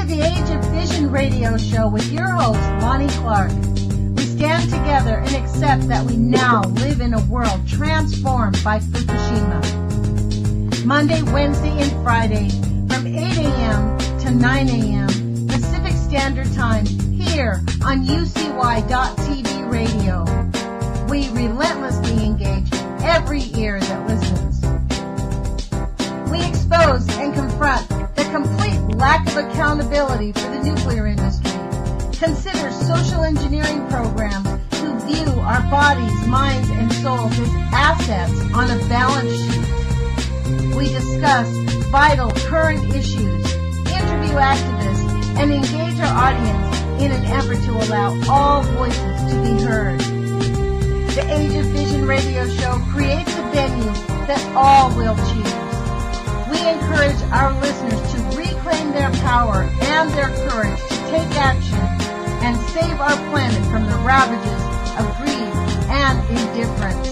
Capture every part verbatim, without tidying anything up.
to the Age of Vision radio show with your host, Lonnie Clark. We stand together and accept that we now live in a world transformed by Fukushima. Monday, Wednesday, and Friday from eight a.m. to nine a.m. Pacific Standard Time here on U C Y dot T V radio. We relentlessly engage every ear that listens. We expose and confront the complete lack of accountability for the nuclear industry. Consider social engineering programs who view our bodies, minds, and souls as assets on a balance sheet. We discuss vital current issues, interview activists, and engage our audience in an effort to allow all voices to be heard. The Age of Vision radio show creates a venue that all will choose. We encourage our listeners to reclaim their power and their courage to take action and save our planet from the ravages of greed and indifference.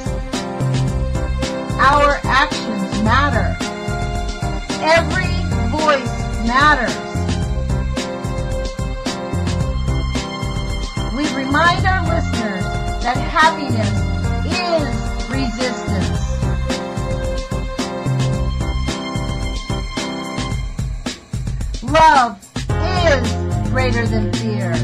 Our actions matter. Every voice matters. We remind our listeners that happiness is resistance. Love is greater than fear.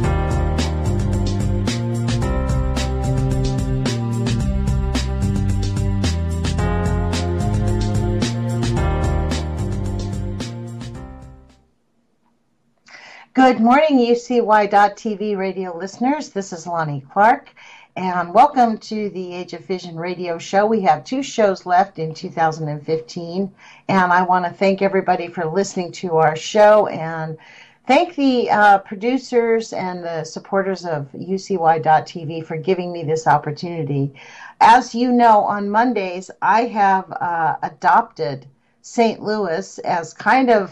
Good morning, U C Y dot T V radio listeners. This is Lonnie Clark, and welcome to the Age of Vision radio show. We have two shows left in two thousand fifteen, and I want to thank everybody for listening to our show and thank the uh, producers and the supporters of U C Y dot T V for giving me this opportunity. As you know, on Mondays, I have uh, adopted Saint Louis as kind of,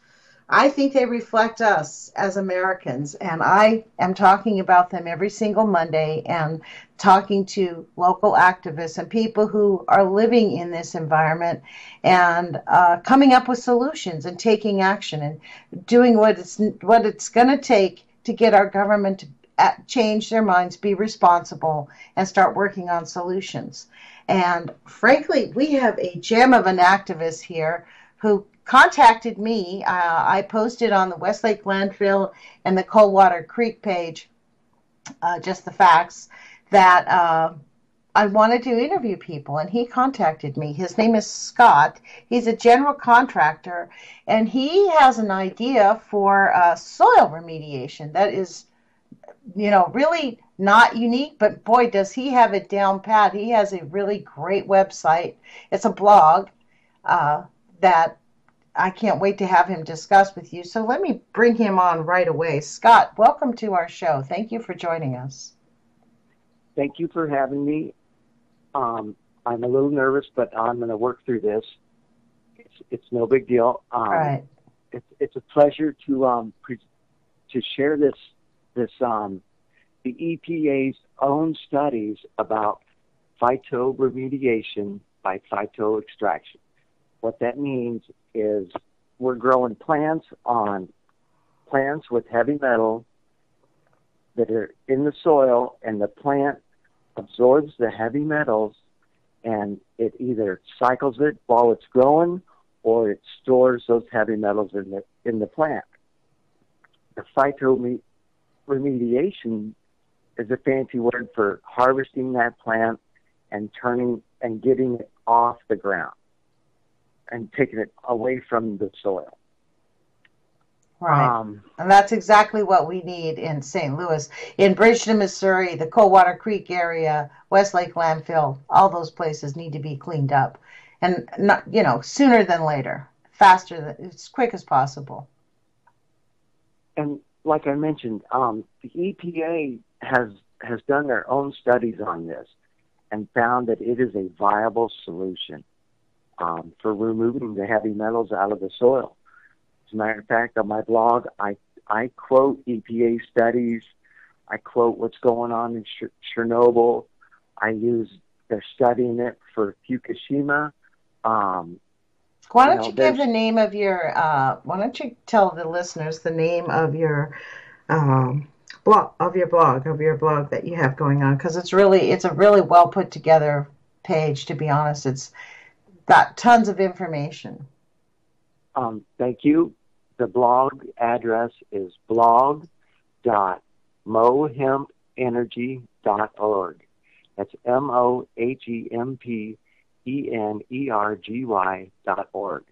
I think they reflect us as Americans, and I am talking about them every single Monday and talking to local activists and people who are living in this environment and uh, coming up with solutions and taking action and doing what it's what it's going to take to get our government to change their minds, be responsible, and start working on solutions. And frankly, we have a gem of an activist here who contacted me. Uh, I posted on the Westlake Landfill and the Coldwater Creek page uh, just the facts that uh, I wanted to interview people, and he contacted me. His name is Scott. He's a general contractor, and he has an idea for uh, soil remediation that is, you know, really not unique, but boy, does he have it down pat. He has a really great website. It's a blog uh, that I can't wait to have him discuss with you. So let me bring him on right away. Scott, welcome to our show. Thank you for joining us. Thank you for having me. Um, I'm a little nervous, but I'm going to work through this. It's, it's no big deal. Um, right. It's it's a pleasure to um pre- to share this this um the E P A's own studies about phytoremediation by phytoextraction. What that means is we're growing plants on plants with heavy metal that are in the soil, and the plant absorbs the heavy metals, and it either cycles it while it's growing, or it stores those heavy metals in the in the plant. The phytoremediation is a fancy word for harvesting that plant and turning and getting it off the ground and taking it away from the soil. Right. Um, and that's exactly what we need in Saint Louis. In Bridgeton, Missouri, the Coldwater Creek area, Westlake Landfill, all those places need to be cleaned up. And, not, you know, sooner than later, faster, than, as quick as possible. And like I mentioned, um, the E P A has, has done their own studies on this and found that it is a viable solution um, for removing the heavy metals out of the soil. As a matter of fact, on my blog, I, I quote E P A studies. I quote what's going on in Ch- Chernobyl. I use, they're studying it for Fukushima. Um, Why You don't know, you give there's the name of your, uh, why don't you tell the listeners the name of your um, blog, of your blog, of your blog that you have going on? Because it's really, it's a really well put together page, to be honest. It's got tons of information. um, thank you. The blog address is blog dot mohempenergy dot org. That's M O H E M P E N E R G Y dot org.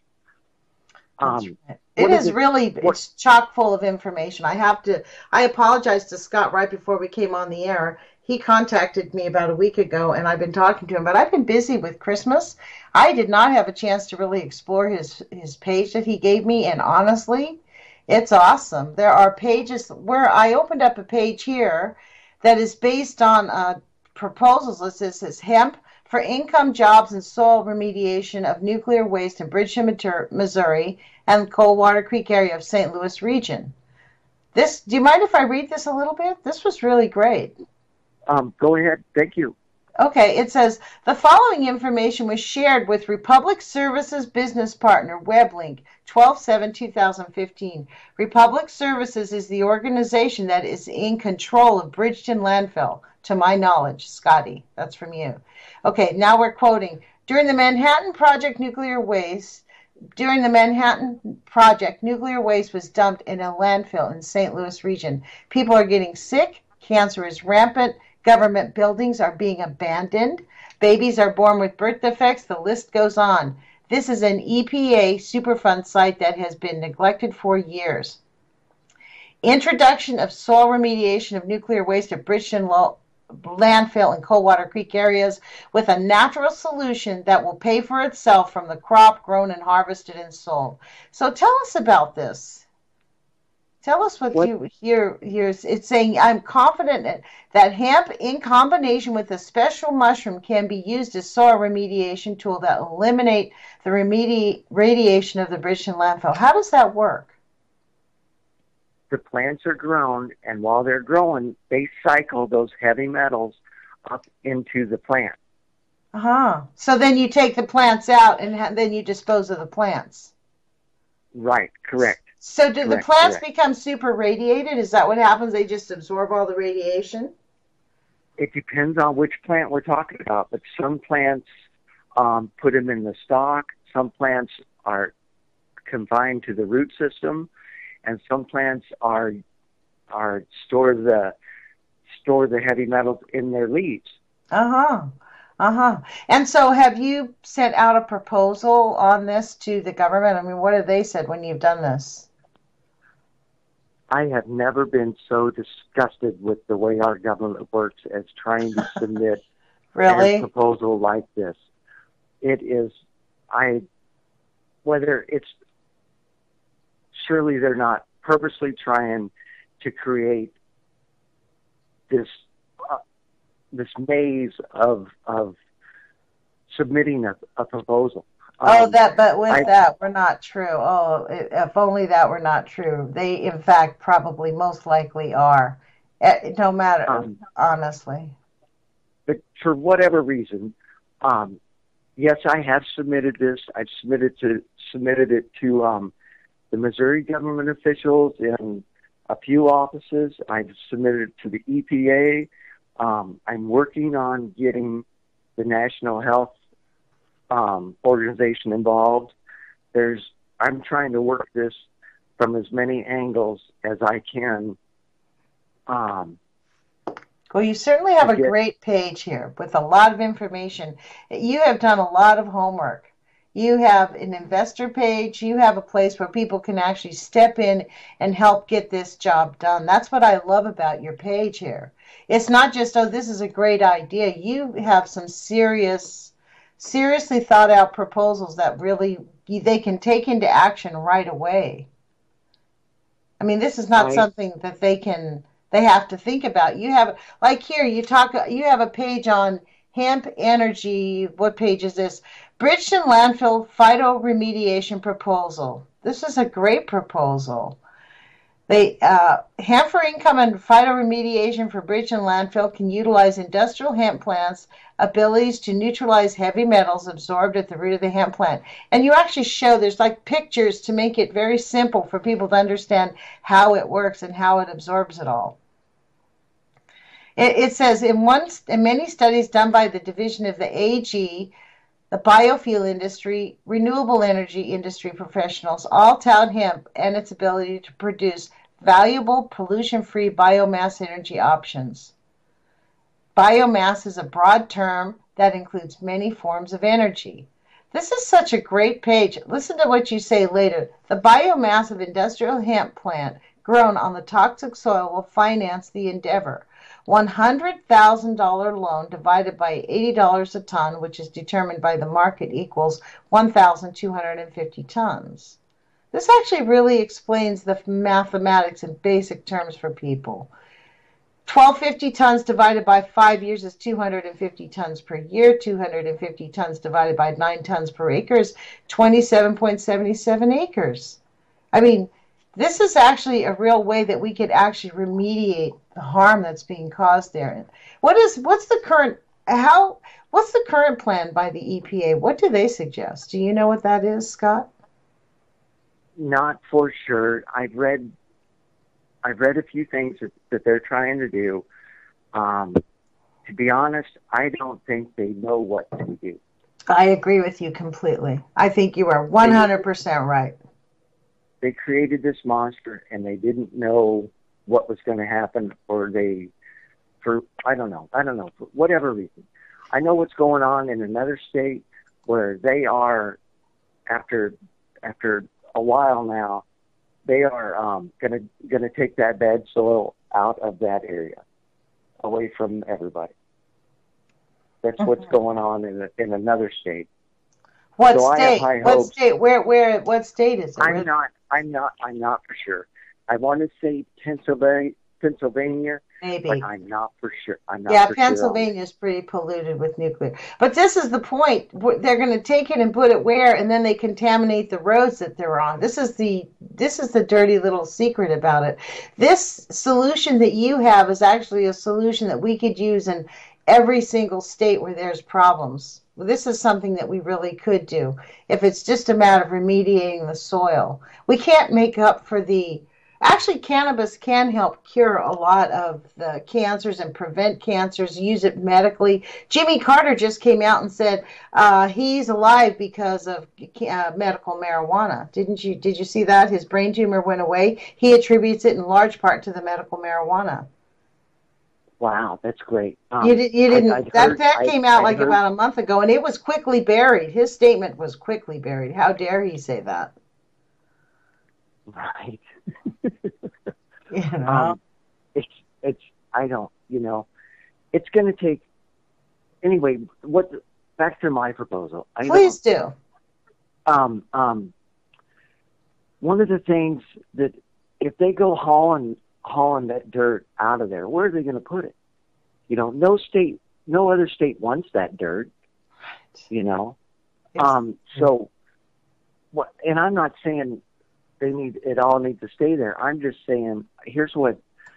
That's Um, right. It what is is it? really, What? it's chock full of information. I have to, I apologize to Scott right before we came on the air. He contacted me about a week ago and I've been talking to him, but I've been busy with Christmas. I did not have a chance to really explore his, his page that he gave me. And honestly, it's awesome. There are pages where I opened up a page here that is based on uh, proposals. It says, says hemp for income, jobs, and soil remediation of nuclear waste in Bridgeton, Missouri, and Coldwater Creek area of Saint Louis region. This, do you mind if I read this a little bit? This was really great. Um, go ahead. Thank you. Okay, it says the following information was shared with Republic Services business partner WebLink twelve seven two thousand fifteen. Republic Services is the organization that is in control of Bridgeton landfill, to my knowledge. Scotty, that's from you. Okay, now we're quoting. During the Manhattan Project nuclear waste, during the Manhattan Project, nuclear waste was dumped in a landfill in Saint Louis region. People are getting sick, cancer is rampant, government buildings are being abandoned, babies are born with birth defects, the list goes on. This is an E P A Superfund site that has been neglected for years. Introduction of soil remediation of nuclear waste at Bridgeton landfill and Coldwater Creek areas with a natural solution that will pay for itself from the crop grown and harvested and sold. So tell us about this. Tell us what, what? you you're, you're it's saying. I'm confident that hemp in combination with a special mushroom can be used as soil remediation tool that will eliminate the remedi- radiation of the Bridgeton landfill. How does that work? The plants are grown, and while they're growing, they cycle those heavy metals up into the plant. Uh-huh. So then you take the plants out, and ha- then you dispose of the plants. Right, correct. So do correct, the plants correct. become super radiated? Is that what happens? They just absorb all the radiation? It depends on which plant we're talking about, but some plants um, put them in the stalk. Some plants are confined to the root system. And some plants are are store the store the heavy metals in their leaves. Uh-huh. Uh-huh. And so have you sent out a proposal on this to the government? I mean, what have they said when you've done this? I have never been so disgusted with the way our government works as trying to submit really? a proposal like this. It is, I, whether it's, surely they're not purposely trying to create this uh, this maze of of submitting a, a proposal. Oh, Um, that, but with I, that, we're not true. Oh, if only that were not true. They, in fact, probably most likely are. No matter, um, honestly. But for whatever reason, um, yes, I have submitted this. I've submitted to submitted it to um, the Missouri government officials in a few offices. I've submitted it to the E P A. Um, I'm working on getting the National Health um, Organization involved. There's, I'm trying to work this from as many angles as I can. Um, well, you certainly have a get, great page here with a lot of information. You have done a lot of homework. You have an investor page. You have a place where people can actually step in and help get this job done. That's what I love about your page here. It's not just, oh, this is a great idea. You have some serious, seriously thought out proposals that really they can take into action right away. I mean, this is not right. something that they can, they have to think about. You have, like here, you talk, you have a page on hemp energy. What page is this? Bridgeton landfill phytoremediation proposal. This is a great proposal. They uh, hemp for income and phytoremediation for bridge and landfill can utilize industrial hemp plants' abilities to neutralize heavy metals absorbed at the root of the hemp plant. And you actually show there's like pictures to make it very simple for people to understand how it works and how it absorbs it all. It, it says in one in many studies done by the division of the A G, the biofuel industry, renewable energy industry professionals all tout hemp and its ability to produce valuable pollution-free biomass energy options. Biomass is a broad term that includes many forms of energy. This is such a great page. Listen to what you say later. The biomass of industrial hemp plant grown on the toxic soil will finance the endeavor. one hundred thousand dollars loan divided by eighty dollars a ton, which is determined by the market, equals one thousand two hundred fifty tons. This actually really explains the mathematics in basic terms for people. twelve fifty tons divided by five years is two hundred fifty tons per year. two hundred fifty tons divided by nine tons per acre is twenty-seven point seven seven acres. I mean, this is actually a real way that we could actually remediate the harm that's being caused there. What is what's the current how what's the current plan by the E P A? What do they suggest? Do you know what that is, Scott? Not for sure. I've read I've read a few things that, that they're trying to do. Um, to be honest, I don't think they know what to do. I agree with you completely. I think you are one hundred percent right. They created this monster and they didn't know what was going to happen, or they, for, I don't know, I don't know, for whatever reason. I know what's going on in another state where they are, after, after a while now, they are um, going to going to take that bad soil out of that area, away from everybody. That's mm-hmm. what's going on in a, in another state. What so state? I have high what hopes. state? Where? Where? What state is it? I'm not. I'm not. I'm not for sure. I want to say Pennsylvania, Pennsylvania, maybe, but I'm not for sure. I'm not. Yeah, for Pennsylvania sure is pretty polluted with nuclear. But this is the point. They're going to take it and put it where, and then they contaminate the roads that they're on. This is the this is the dirty little secret about it. This solution that you have is actually a solution that we could use in every single state where there's problems. This is something that we really could do if it's just a matter of remediating the soil. We can't make up for the... Actually, cannabis can help cure a lot of the cancers and prevent cancers, use it medically. Jimmy Carter just came out and said uh, he's alive because of uh, medical marijuana. Didn't you? Did you see that? His brain tumor went away. He attributes it in large part to the medical marijuana. Wow, that's great. Um, you, did, you didn't. I, that heard, that came I, out I like heard, about a month ago, and it was quickly buried. His statement was quickly buried. How dare he say that? Right. You know? um, it's it's. I don't. You know, it's going to take. Anyway, what? Back to my proposal. I Please know, do. Um. Um. One of the things that if they go hauling. hauling that dirt out of there, where are they going to put it? You know, no state, no other state wants that dirt. Right. You know, yes. um, so what? And I'm not saying they need it all needs to stay there. I'm just saying here's what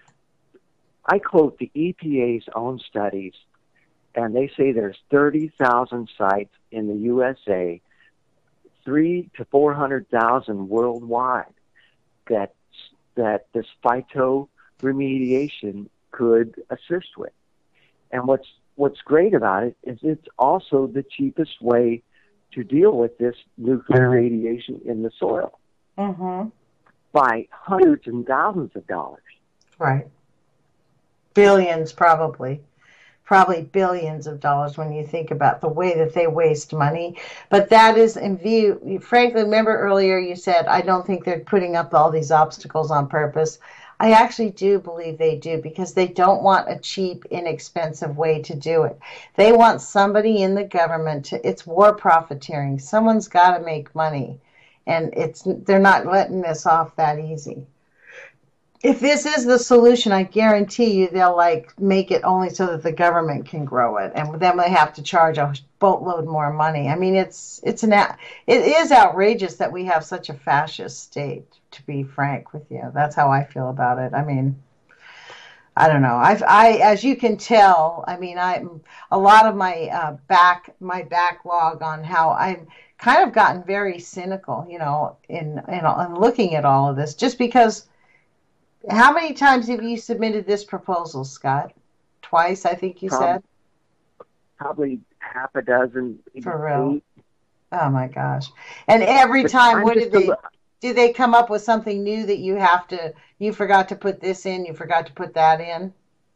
I quote the E P A's own studies, and they say there's thirty thousand sites in the U S A, three to four hundred thousand worldwide that. that this phyto remediation could assist with. And what's what's great about it is it's also the cheapest way to deal with this nuclear radiation in the soil mm-hmm. by hundreds and thousands of dollars. Right. Billions, probably. Probably billions of dollars when you think about the way that they waste money. But that is in view. Frankly, remember earlier you said, I don't think they're putting up all these obstacles on purpose. I actually do believe they do, because they don't want a cheap, inexpensive way to do it. They want somebody in the government to, it's war profiteering. Someone's got to make money. And it's they're not letting this off that easy. if this is the solution, I guarantee you they'll like make it only so that the government can grow it, and then they have to charge a boatload more money. I mean, it's it's an it is outrageous that we have such a fascist state. To be frank with you, that's how I feel about it. I mean, I don't know. I, I, as you can tell, I mean, I, a lot of my uh, back, my backlog on how I've kind of gotten very cynical, you know, in, in, in looking at all of this, just because. How many times have you submitted this proposal, Scott? Twice, I think you Prob- said. Probably half a dozen. For real? Eight. Oh my gosh! And every But time, I'm what do just a they li- do? They come up with something new that you have to. You forgot to put this in. You forgot to put that in.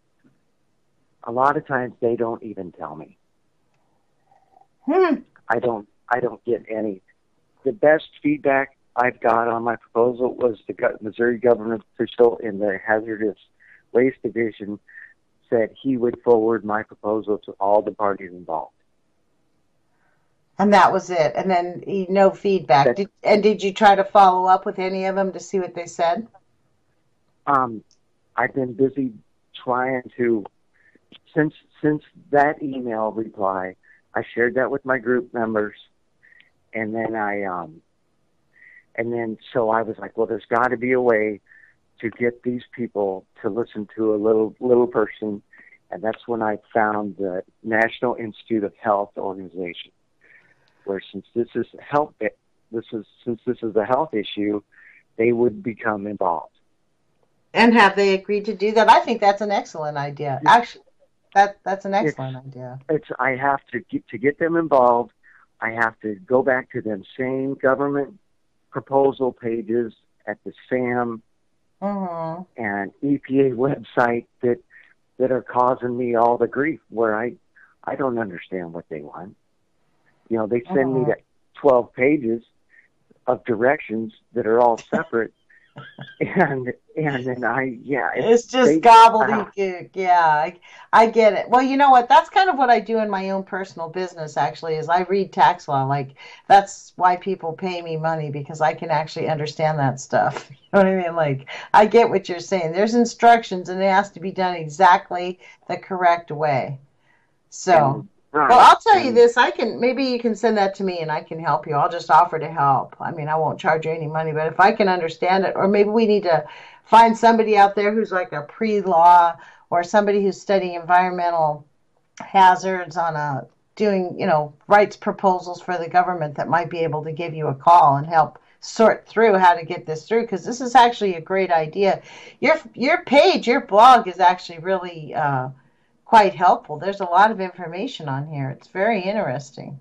a lot of times they don't even tell me. Hmm. I don't. I don't get any. The best feedback I've got on my proposal was the go- Missouri government official in the hazardous waste division said he would forward my proposal to all the parties involved. And that was it. And then eh, no feedback. That Did, and did you try to follow up with any of them to see what they said? um, I've been busy trying to since since that email reply. I shared that with my group members, and then I um, and then so I was like, well, there's got to be a way to get these people to listen to a little little person, and that's when I found the National Institute of Health organization, where since this is health, this is since this is a health issue, they would become involved. And have they agreed to do that? I think that's an excellent idea. Actually, that that's an It's excellent idea. it's I have to get to get them involved. I have to go back to them same government proposal pages at the SAM Mm-hmm. and E P A website that that are causing me all the grief. Where I I don't understand what they want. You know, they send me Mm-hmm. that twelve pages of directions that are all separate, and and then I yeah it, It's just they gobbledygook. Yeah, I, I get it. Well, you know what? That's kind of what I do in my own personal business, actually, is I read tax law. Like, that's why people pay me money, because I can actually understand that stuff. You know what I mean? Like, I get what you're saying. There's instructions, and it has to be done exactly the correct way. So, and well, right I'll tell you and this. I can, maybe you can send that to me and I can help you. I'll just offer to help. I mean, I won't charge you any money, but if I can understand it, or maybe we need to find somebody out there who's like a pre-law, or somebody who's studying environmental hazards on a doing, you know, rights proposals for the government, that might be able to give you a call and help sort through how to get this through, because this is actually a great idea. Your your page, your blog is actually really uh, quite helpful. There's a lot of information on here. It's very interesting.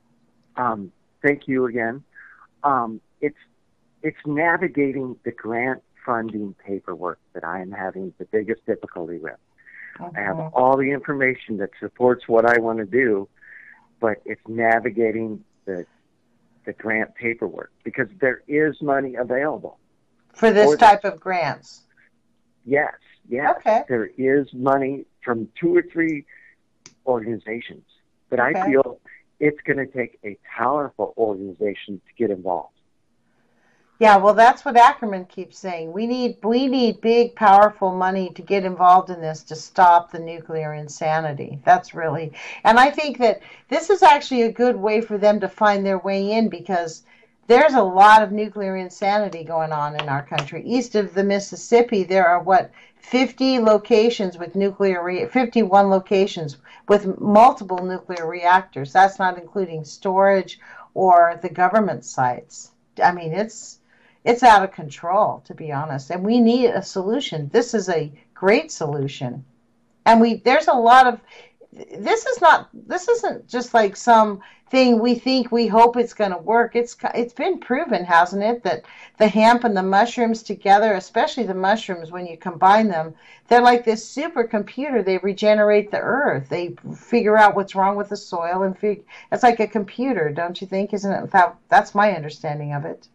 um, thank you again. Um, it's it's navigating the grant funding paperwork that I am having the biggest difficulty with. I have Mhm. all the information that supports what I want to do, but it's navigating the the grant paperwork because there is money available For this for this. type of grants. Yes, yes, Okay. there is money from two or three organizations, but I Okay. feel it's going to take a powerful organization to get involved. Yeah, well, that's what Ackerman keeps saying. We need we need big, powerful money to get involved in this to stop the nuclear insanity. That's really, and I think that this is actually a good way for them to find their way in, because there's a lot of nuclear insanity going on in our country. East of the Mississippi, there are what fifty locations with nuclear re- fifty-one locations with multiple nuclear reactors. That's not including storage or the government sites. I mean, it's it's out of control, to be honest, and we need a solution. This is a great solution, and we there's a lot of this is not this isn't just like some thing we think we hope it's going to work. It's it's been proven, hasn't it, that the hemp and the mushrooms together, especially the mushrooms, when you combine them, they're like this supercomputer. They regenerate the earth. They figure out what's wrong with the soil, and fig- it's like a computer, don't you think? Isn't it? That, that's my understanding of it.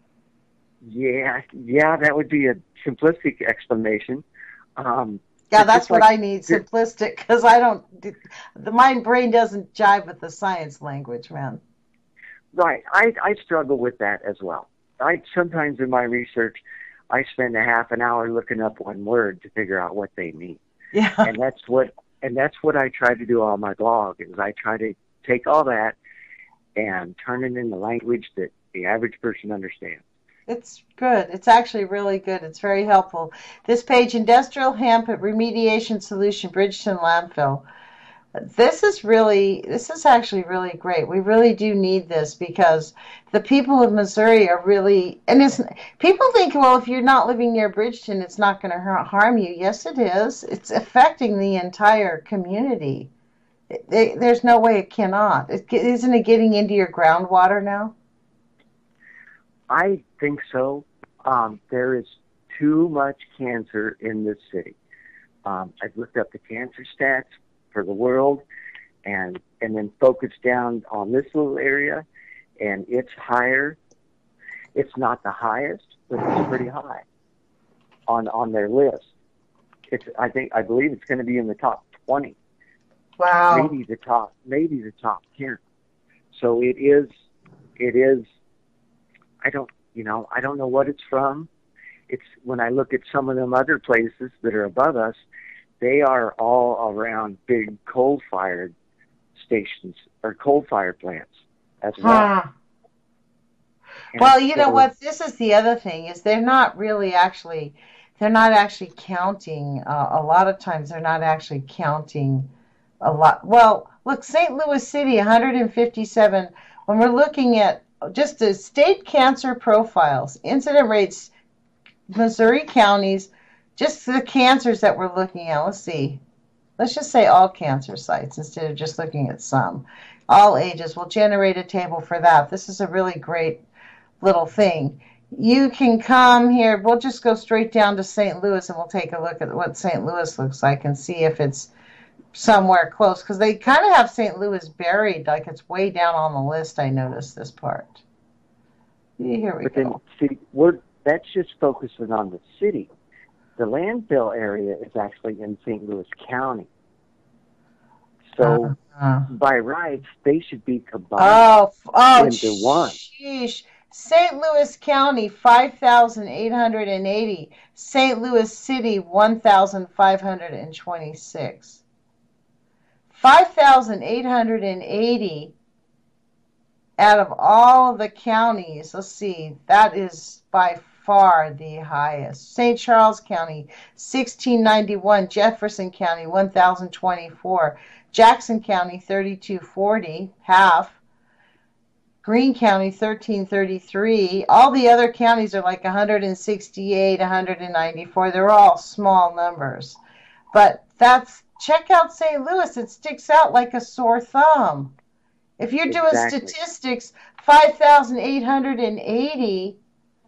Yeah, yeah, that would be a simplistic explanation. Um, Yeah, it's that's just what like, I need, simplistic, because I don't, the my brain doesn't jive with the science language, man. right, I, I struggle with that as well. I sometimes in my research, I spend a half an hour looking up one word to figure out what they mean. Yeah. And that's what and that's what I try to do on my blog, is I try to take all that and turn it into language that the average person understands. It's good. It's actually really good. It's very helpful. This page, Industrial Hemp Remediation Solution, Bridgeton Landfill. This is really, this is actually really great. We really do need this because the people of Missouri are really, and it's, people think, well, if you're not living near Bridgeton, it's not going to harm you. Yes, it is. It's affecting the entire community. It, it, there's no way it cannot. It, isn't it getting into your groundwater now? I think so. Um, there is too much cancer in this city. Um, I've looked up the cancer stats for the world, and and then focused down on this little area, and it's higher. It's not the highest, but it's pretty high on on their list. It's I think I believe it's going to be in the top twenty. Wow. Maybe the top maybe the top ten. So it is it is. I don't you know I don't know what it's from. It's when I look at some of them other places that are above us. They are all around big coal-fired stations or coal-fired plants as well. Huh. Well, you so, know what? This is the other thing is they're not really actually, they're not actually counting. Uh, a lot of times they're not actually counting a lot. Well, look, Saint Louis City, one hundred fifty-seven. When we're looking at just the state cancer profiles, incident rates, Missouri counties. Just the cancers that we're looking at. Let's see. Let's just say all cancer sites instead of just looking at some. All ages. We'll generate a table for that. This is a really great little thing. You can come here. We'll just go straight down to Saint Louis and we'll take a look at what Saint Louis looks like and see if it's somewhere close. Because they kind of have Saint Louis buried, like it's way down on the list. I noticed this part. Here we but go. Then, see, we're, that's just focusing on the city. The landfill area is actually in Saint Louis County. So, uh, by rights, they should be combined oh, oh, into one. Sheesh. Saint Louis County, five thousand eight hundred eighty. Saint Louis City, one thousand five hundred twenty-six. five thousand eight hundred eighty out of all the counties. Let's see. That is by far the highest. Saint Charles County, sixteen ninety-one. Jefferson County, one thousand twenty-four. Jackson County, thirty-two forty, half. Greene County, thirteen thirty-three. All the other counties are like one hundred sixty-eight, one hundred ninety-four. They're all small numbers. But that's, check out Saint Louis. It sticks out like a sore thumb. If you're doing exactly. statistics, five thousand eight hundred eighty.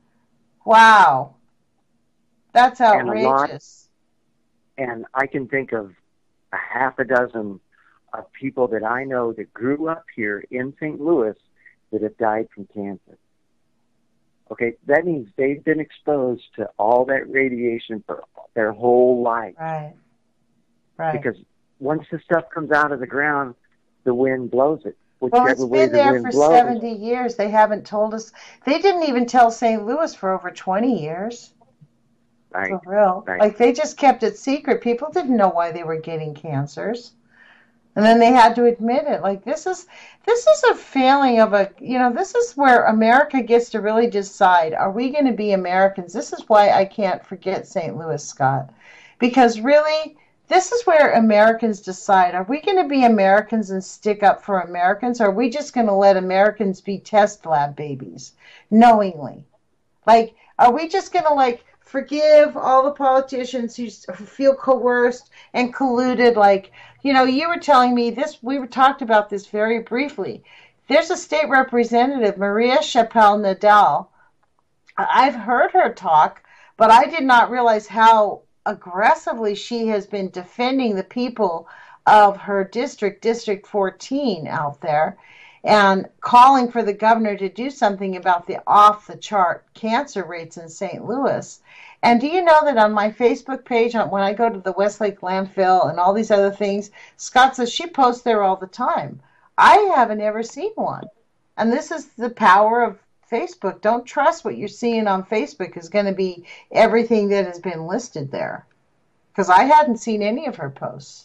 Wow. That's outrageous. And, lot, and I can think of a half a dozen of people that I know that grew up here in Saint Louis that have died from cancer. Okay, that means they've been exposed to all that radiation for their whole life. Right, right. Because once the stuff comes out of the ground, the wind blows it. Well, it's been there for seventy years. They haven't told us. They didn't even tell Saint Louis for over twenty years. Right. For real. Right. Like, they just kept it secret. People didn't know why they were getting cancers. And then they had to admit it. Like, this is this is a failing of a, you know, this is where America gets to really decide, are we going to be Americans? This is why I can't forget Saint Louis, Scott. Because really, this is where Americans decide, are we going to be Americans and stick up for Americans? Or are we just going to let Americans be test lab babies, knowingly? Like, are we just going to, like, forgive all the politicians who feel coerced and colluded? Like, you know, you were telling me this, we were talked about this very briefly. There's a state representative, Maria Chappelle Nadal. I've heard her talk, but I did not realize how aggressively she has been defending the people of her district, District fourteen out there, and calling for the governor to do something about the off-the-chart cancer rates in Saint Louis. And do you know that on my Facebook page, when I go to the Westlake landfill and all these other things, Scott says she posts there all the time. I haven't ever seen one. And this is the power of Facebook. Don't trust what you're seeing on Facebook is going to be everything that has been listed there. Because I hadn't seen any of her posts.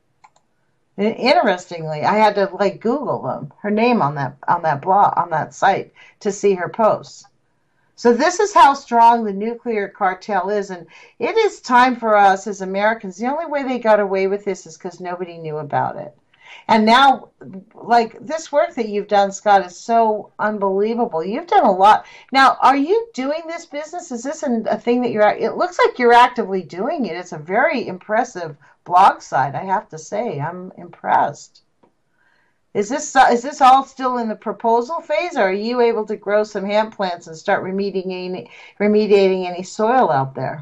Interestingly, I had to like Google them, her name on that on that blog on that site to see her posts. So this is how strong the nuclear cartel is, and it is time for us as Americans. The only way they got away with this is because nobody knew about it. And now, like, this work that you've done, Scott, is so unbelievable. You've done a lot. Now, are you doing this business? Is this a thing that you're, it looks like you're actively doing it. It's a very impressive blog site, I have to say. I'm impressed. Is this is this all still in the proposal phase, or are you able to grow some hemp plants and start remediating remediating any soil out there?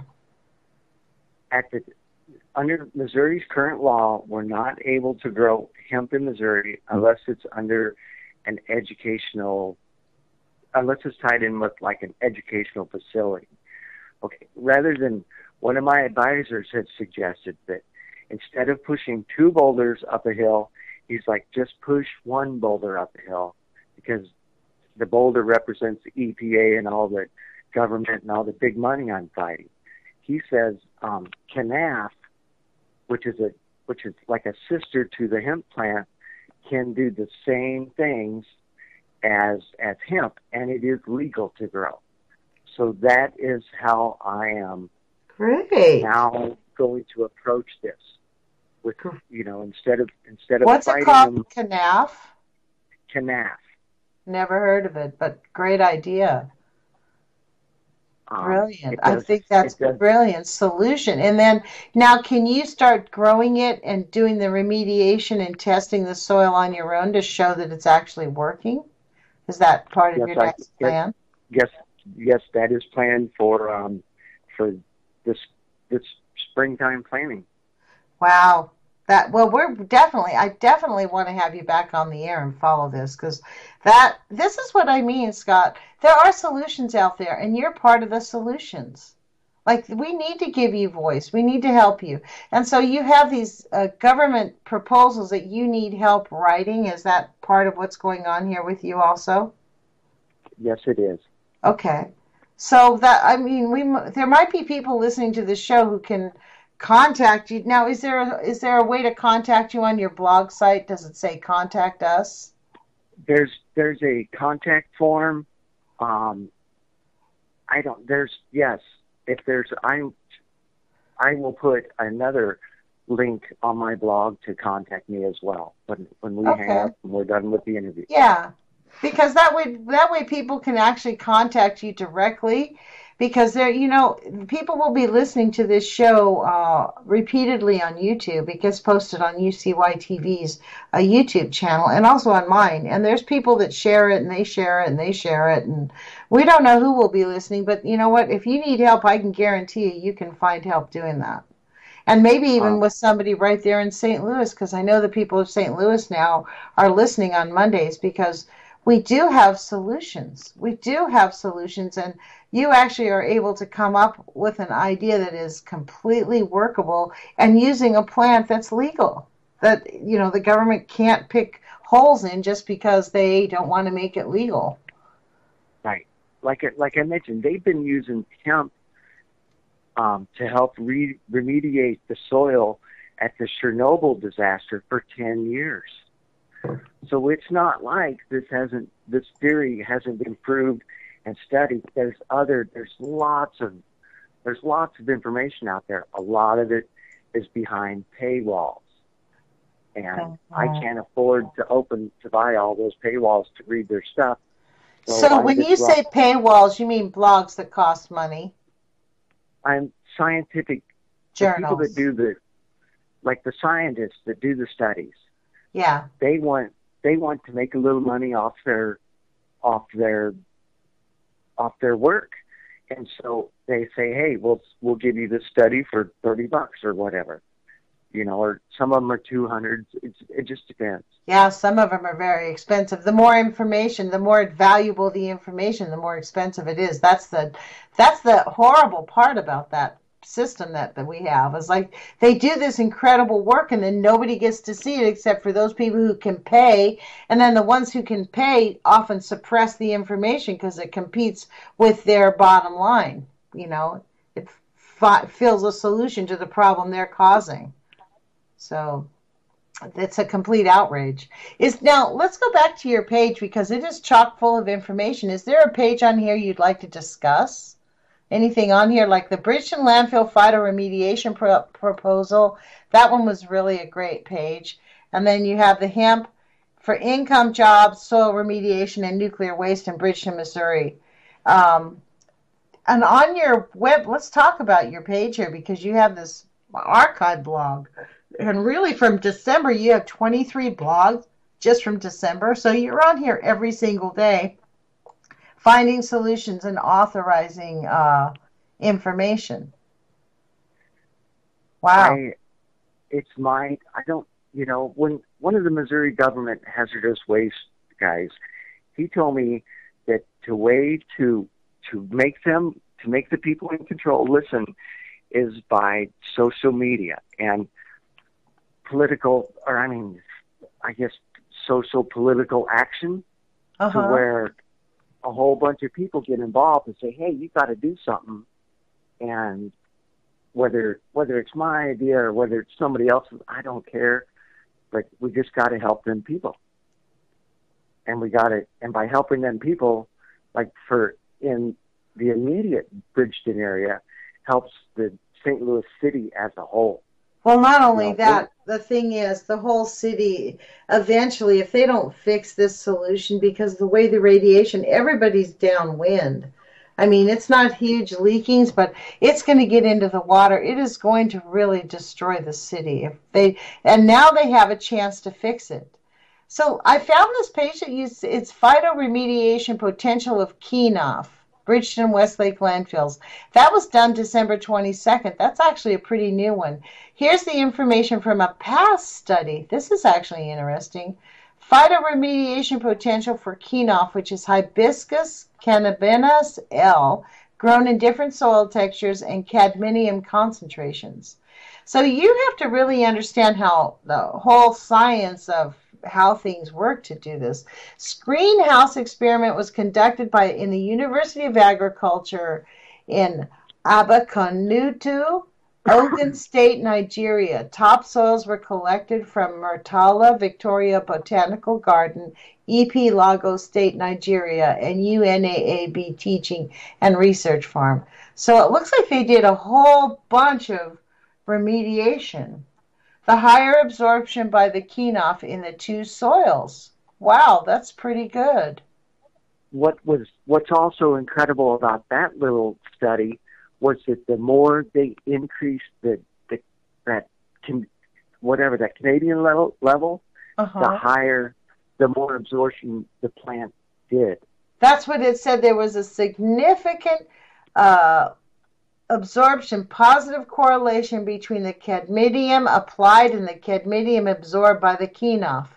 At the, under Missouri's current law, we're not able to grow hemp in Missouri unless it's under an educational, unless it's tied in with like an educational facility. Okay, rather than, one of my advisors had suggested that instead of pushing two boulders up a hill, he's like, just push one boulder up the hill, because the boulder represents the E P A and all the government and all the big money I'm fighting. He says um, C N A F, which is a which is like a sister to the hemp plant, can do the same things as as hemp, and it is legal to grow. So that is how I am Great. now going to approach this. With, you know, instead of instead of What's it fighting called? them, C N A F? C N A F. Never heard of it, but great idea. Um, Brilliant. does, I think that's a brilliant solution. And then now, can you start growing it and doing the remediation and testing the soil on your own to show that it's actually working? Is that part of yes, your I, next plan? Yes, yes, that is planned for um, for this this springtime planting. Wow. That well, we're definitely. I definitely want to have you back on the air and follow this, because that this is what I mean, Scott. There are solutions out there, and you're part of the solutions. Like, we need to give you voice. We need to help you, and so you have these uh, government proposals that you need help writing. Is that part of what's going on here with you, also? Yes, it is. Okay, so that I mean, we there might be people listening to this show who can contact you. Now, is there a, is there a way to contact you on your blog site? Does it say contact us? There's there's a contact form. Um, I don't. There's yes. If there's I, I will put another link on my blog to contact me as well when when we Okay. hang up and we're done with the interview. Yeah, because that way that way people can actually contact you directly. Because there, you know, people will be listening to this show uh, repeatedly on YouTube. It gets posted on U C Y T V's uh, YouTube channel and also on mine. And there's people that share it and they share it and they share it. And we don't know who will be listening. But you know what? If you need help, I can guarantee you you can find help doing that. And maybe even Wow. with somebody right there in Saint Louis, because I know the people of Saint Louis now are listening on Mondays, because we do have solutions. We do have solutions, and you actually are able to come up with an idea that is completely workable and using a plant that's legal, that, you know, the government can't pick holes in just because they don't want to make it legal. Right. Like I- like I mentioned, they've been using hemp um, to help re- remediate the soil at the Chernobyl disaster for ten years. So it's not like this hasn't this theory hasn't been proved and studied. There's other there's lots of there's lots of information out there. A lot of it is behind paywalls. And I can't afford to open to buy all those paywalls to read their stuff. So I when just you love- say paywalls, you mean blogs that cost money? I'm scientific the people Journals. that do the like the scientists that do the studies. Yeah. They want they want to make a little money off their off their off their work, and so they say, "Hey, we'll we'll give you this study for thirty bucks or whatever," you know, or some of them are two hundred. It's it just depends. Yeah, some of them are very expensive. The more information, the more valuable the information, the more expensive it is. That's the that's the horrible part about that system that, that we have. It's like they do this incredible work and then nobody gets to see it except for those people who can pay. And then the ones who can pay often suppress the information because it competes with their bottom line. You know, it fi- feels a solution to the problem they're causing. So it's a complete outrage. Is now let's go back to your page because it is chock full of information. Is there a page on here you'd like to discuss? Anything on here like the Bridgeton landfill phytoremediation pro- proposal? That one was really a great page. And then you have the hemp for income, jobs, soil remediation, and nuclear waste in Bridgeton, Missouri. Um, and on your web, let's talk about your page here because you have this archive blog. And really from December, you have twenty-three blogs just from December. So you're on here every single day finding solutions and authorizing uh, information. Wow. I, it's my, I don't, you know, when one of the Missouri government hazardous waste guys, he told me that the way to, to make them, to make the people in control listen is by social media and political, or I mean, I guess social political action Uh-huh. to where a whole bunch of people get involved and say, hey, you got to do something. And whether whether it's my idea or whether it's somebody else's, I don't care. But we just got to help them people. And we got to, and by helping them people, like for in the immediate Bridgeton area, helps the Saint Louis City as a whole. Well, not only You know, that, the thing is, the whole city, eventually, if they don't fix this solution, because the way the radiation, everybody's downwind. I mean, it's not huge leakings, but it's going to get into the water. It is going to really destroy the city. If they, and now they have a chance to fix it. So I found this page that uses its phytoremediation potential of Kenoff, Bridgeton Westlake landfills. That was done December twenty-second. That's actually a pretty new one. Here's the information from a past study. This is actually interesting. Phytoremediation potential for Kenoff, which is Hibiscus cannabinus L, grown in different soil textures and cadmium concentrations. So you have to really understand how the whole science of how things work to do this. Greenhouse experiment was conducted by in the University of Agriculture in Abeokuta, Ogun State, Nigeria. Topsoils were collected from Murtala Victoria Botanical Garden, E P Lagos State, Nigeria, and U N A A B Teaching and Research Farm. So it looks like they did a whole bunch of remediation. The higher absorption by the Kenoff in the two soils. Wow, that's pretty good. What was what's also incredible about that little study was that the more they increased the, the that can, whatever that Canadian level level, Uh-huh. the higher, the more absorption the plant did. That's what it said. There was a significant uh, absorption, positive correlation between the cadmium applied and the cadmium absorbed by the Kenoff.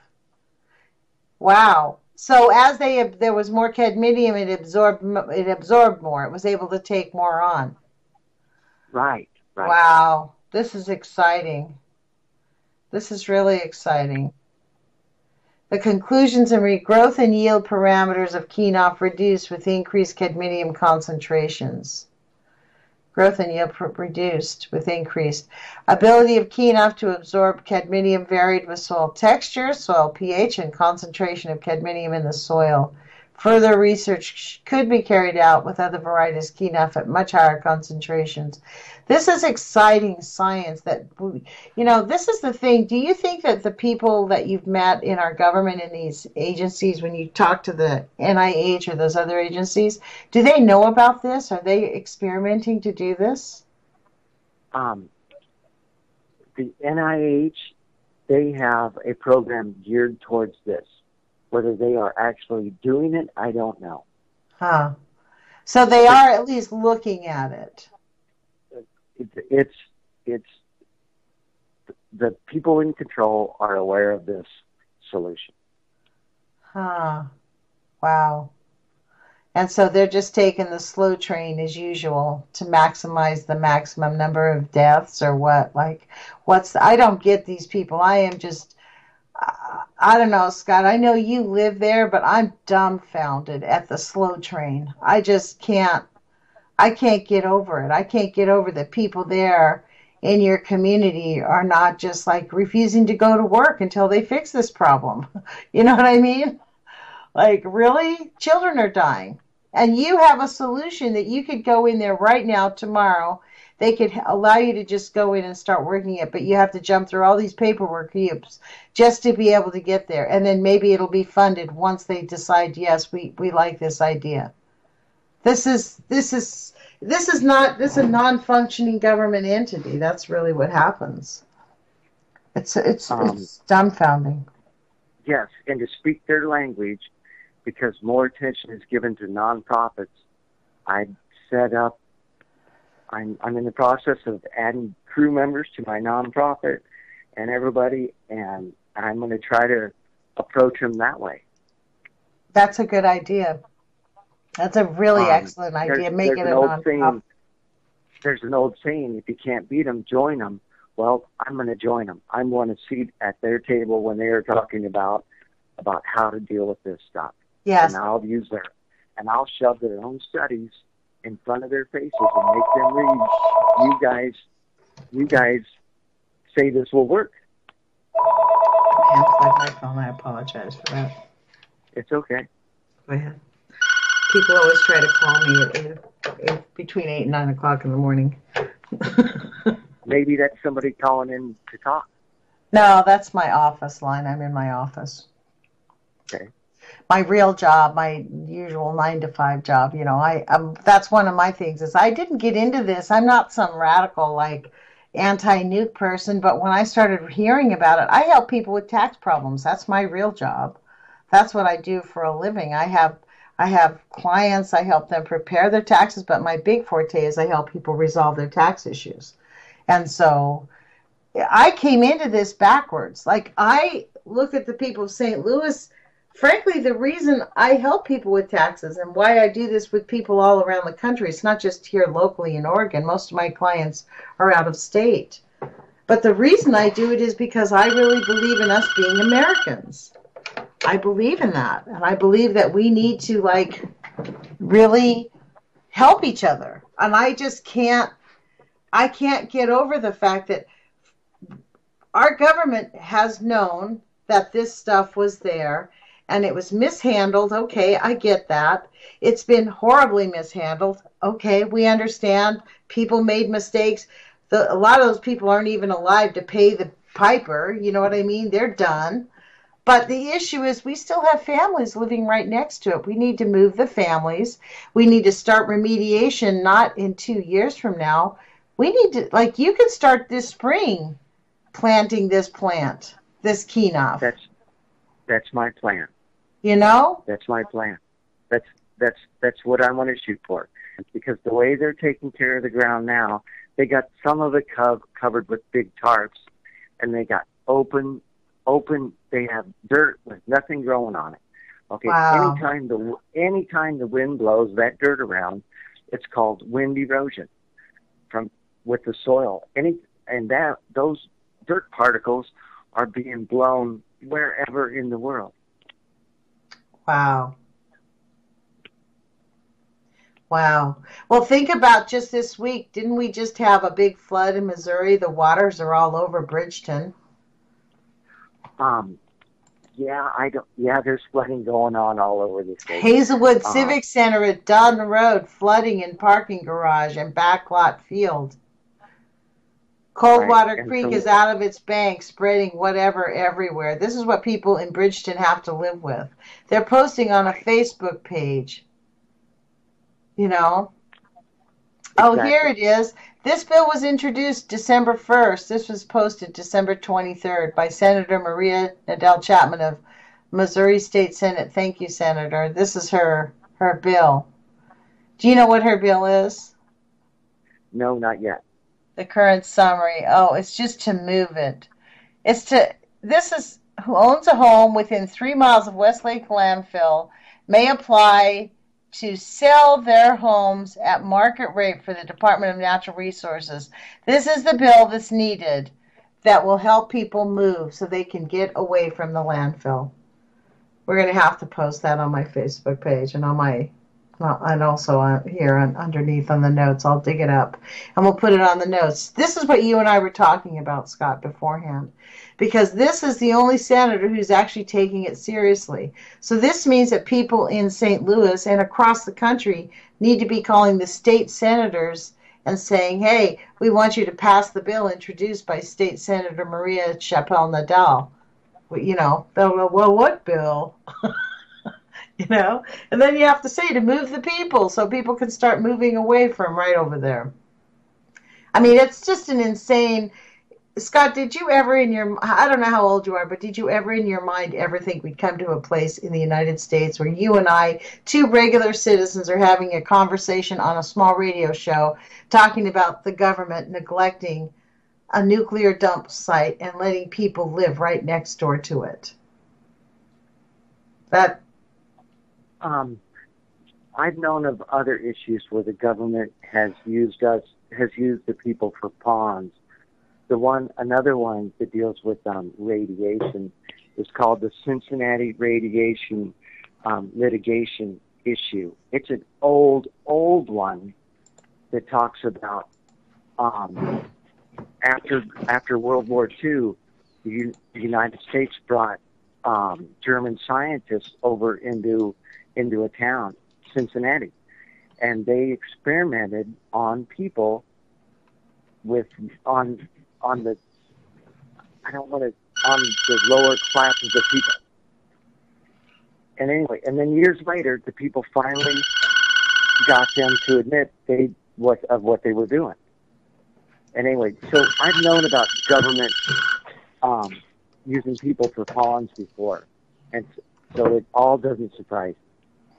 Wow. So as they there was more cadmium, it absorbed it absorbed more. It was able to take more on. Right. Right. Wow. This is exciting. This is really exciting. The conclusions and regrowth and yield parameters of Kenoff reduced with increased cadmium concentrations. Growth and yield reduced with increased. Ability of Kenoff to absorb cadmium varied with soil texture, soil pH, and concentration of cadmium in the soil. Further research could be carried out with other varieties of Kenoff at much higher concentrations. This is exciting science that, you know, this is the thing. Do you think that the people that you've met in our government in these agencies, when you talk to the N I H or those other agencies, do they know about this? Are they experimenting to do this? Um, the N I H, they have a program geared towards this. Whether they are actually doing it, I don't know. Huh. So they are at least looking at it. It's, it's, it's the people in control are aware of this solution. Huh. Wow. And so they're just taking the slow train as usual to maximize the maximum number of deaths or what? Like, what's the, I don't get these people. I am just, I, I don't know, Scott. I know you live there, but I'm dumbfounded at the slow train. I just can't, I can't get over it. I can't get over that people there in your community are not just like refusing to go to work until they fix this problem. You know what I mean? Like, really? Children are dying. And you have a solution that you could go in there right now, tomorrow. They could allow you to just go in and start working it, but you have to jump through all these paperwork hoops just to be able to get there. And then maybe it'll be funded once they decide, yes, we, we like this idea. This is this is this is not this is a non-functioning government entity. That's really what happens. It's it's um, it's dumbfounding. Yes, and to speak their language, because more attention is given to nonprofits. I set up, I'm, I'm in the process of adding crew members to my nonprofit and everybody, and I'm going to try to approach them that way. That's a good idea. That's a really um, excellent idea. There's, Make there's it a old nonprofit. Saying, there's an old saying, if you can't beat them, join them. Well, I'm going to join them. I'm going to sit at their table when they are talking about about how to deal with this stuff. Yes. And I'll use their, and I'll shove their own studies in front of their faces and make them read. You guys, you guys say this will work. I unplugged my phone. I apologize for that. It's okay. Go ahead. People always try to call me at eight, eight, between eight and nine o'clock in the morning. Maybe that's somebody calling in to talk. No, that's my office line. I'm in my office. Okay. My real job, my usual nine to five job, you know, I um, that's one of my things is I didn't get into this. I'm not some radical like anti-nuke person, but when I started hearing about it, I help people with tax problems. That's my real job. That's what I do for a living. I have I have clients. I help them prepare their taxes, but my big forte is I help people resolve their tax issues. And so I came into this backwards. Like, I look at the people of Saint Louis. Frankly, the reason I help people with taxes and why I do this with people all around the country, it's not just here locally in Oregon. Most of my clients are out of state. But the reason I do it is because I really believe in us being Americans. I believe in that. And I believe that we need to, like, really help each other. And I just can't, I can't get over the fact that our government has known that this stuff was there. And it was mishandled. Okay, I get that. It's been horribly mishandled. Okay, we understand. People made mistakes. The, a lot of those people aren't even alive to pay the piper. You know what I mean? They're done. But the issue is we still have families living right next to it. We need to move the families. We need to start remediation not in two years from now. We need to, like, you could start this spring planting this plant, this kinof. That's, that's my plan. You know? That's my plan. That's that's that's what I want to shoot for. Because the way they're taking care of the ground now, they got some of it co- covered with big tarps, and they got open, open. They have dirt with nothing growing on it. Okay. Wow. Anytime the anytime the wind blows that dirt around, it's called wind erosion from with the soil. Any and that those dirt particles are being blown wherever in the world. Wow. Wow. Well, think about just this week. Didn't we just have a big flood in Missouri? The waters are all over Bridgeton. Um, yeah, I don't. Yeah, there's flooding going on all over the state. Hazelwood uh, Civic Center at Dunn Road, flooding in parking garage and backlot field. Coldwater right. Creek so, is out of its bank, spreading whatever everywhere. This is what people in Bridgeton have to live with. They're posting on a Facebook page. You know? Exactly. Oh, here it is. This bill was introduced December first. This was posted December twenty-third by Senator Maria Nadel Chapman of Missouri State Senate. Thank you, Senator. This is her, her bill. Do you know what her bill is? No, not yet. The current summary. Oh, it's just to move it. It's to, this is, who owns a home within three miles of Westlake landfill may apply to sell their homes at market rate for the Department of Natural Resources. This is the bill that's needed that will help people move so they can get away from the landfill. We're going to have to post that on my Facebook page and on my, well, and also on, here on, underneath on the notes. I'll dig it up and we'll put it on the notes. This is what you and I were talking about, Scott, beforehand, because this is the only senator who's actually taking it seriously. So this means that people in Saint Louis and across the country need to be calling the state senators and saying, hey, we want you to pass the bill introduced by State Senator Maria Chappelle-Nadal. You know, they'll go, well, what bill? You know, and then you have to say to move the people so people can start moving away from right over there. I mean, it's just an insane. Scott, did you ever in your, I don't know how old you are, but did you ever in your mind ever think we'd come to a place in the United States where you and I, two regular citizens, are having a conversation on a small radio show talking about the government neglecting a nuclear dump site and letting people live right next door to it? That Um, I've known of other issues where the government has used us, has used the people for pawns. The one, another one that deals with um, radiation is called the Cincinnati Radiation um, Litigation Issue. It's an old, old one that talks about um, after after World War Two, the, U- the United States brought um, German scientists over into into a town, Cincinnati, and they experimented on people with on on the I don't want to on the lower classes of people. And anyway, and then years later, the people finally got them to admit they what of what they were doing. And anyway, so I've known about government um, using people for pawns before, and so it all doesn't surprise me.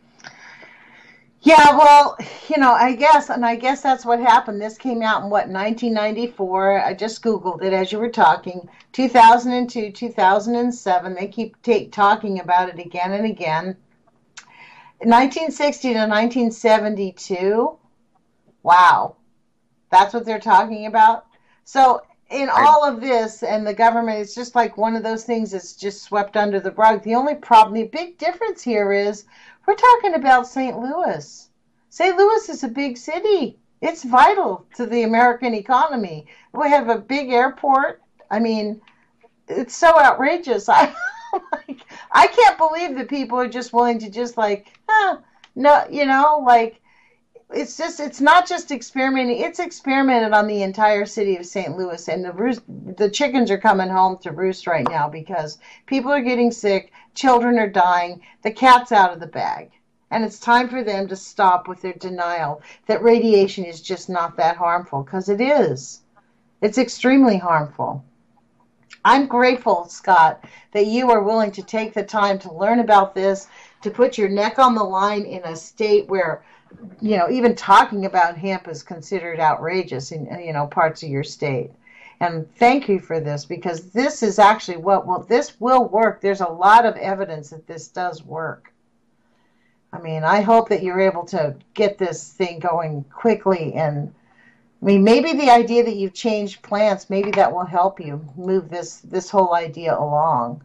Yeah, well, you know, I guess, and I guess that's what happened. This came out in, what, nineteen ninety-four. I just Googled it as you were talking. two thousand two, two thousand seven. They keep take, talking about it again and again. nineteen sixty to nineteen seventy-two. Wow. That's what they're talking about. So in all of this, and the government, it's just like one of those things that's just swept under the rug. The only problem, the big difference here is we're talking about Saint Louis. Saint Louis is a big city. It's vital to the American economy. We have a big airport. I mean, it's so outrageous. I like, I can't believe that people are just willing to just like, huh, no, you know, like, it's just, it's not just experimenting. It's experimented on the entire city of Saint Louis, and the roost, the chickens are coming home to roost right now because people are getting sick, children are dying, the cat's out of the bag. And it's time for them to stop with their denial that radiation is just not that harmful, because it is. It's extremely harmful. I'm grateful, Scott, that you are willing to take the time to learn about this, to put your neck on the line in a state where, you know, even talking about hemp is considered outrageous in, you know, parts of your state. And thank you for this, because this is actually what will, this will work. There's a lot of evidence that this does work. I mean, I hope that you're able to get this thing going quickly. And I mean, maybe the idea that you've changed plants, maybe that will help you move this, this whole idea along.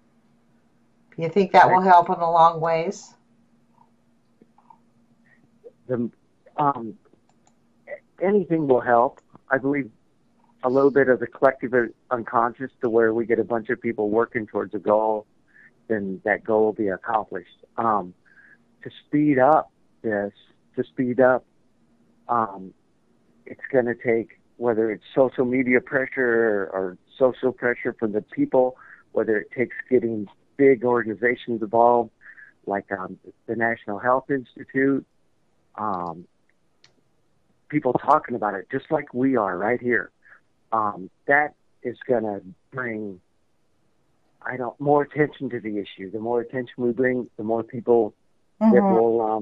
Do you think that will help in a long ways? The, um, anything will help. I believe a little bit of the collective unconscious, to where we get a bunch of people working towards a goal, then that goal will be accomplished. Um, to speed up this, to speed up, um, it's going to take, whether it's social media pressure or social pressure from the people, whether it takes getting big organizations involved, like um, the National Health Institute, um, people talking about it, just like we are right here. Um, that is going to bring, I don't, more attention to the issue. The more attention we bring, the more people mm-hmm. that will um,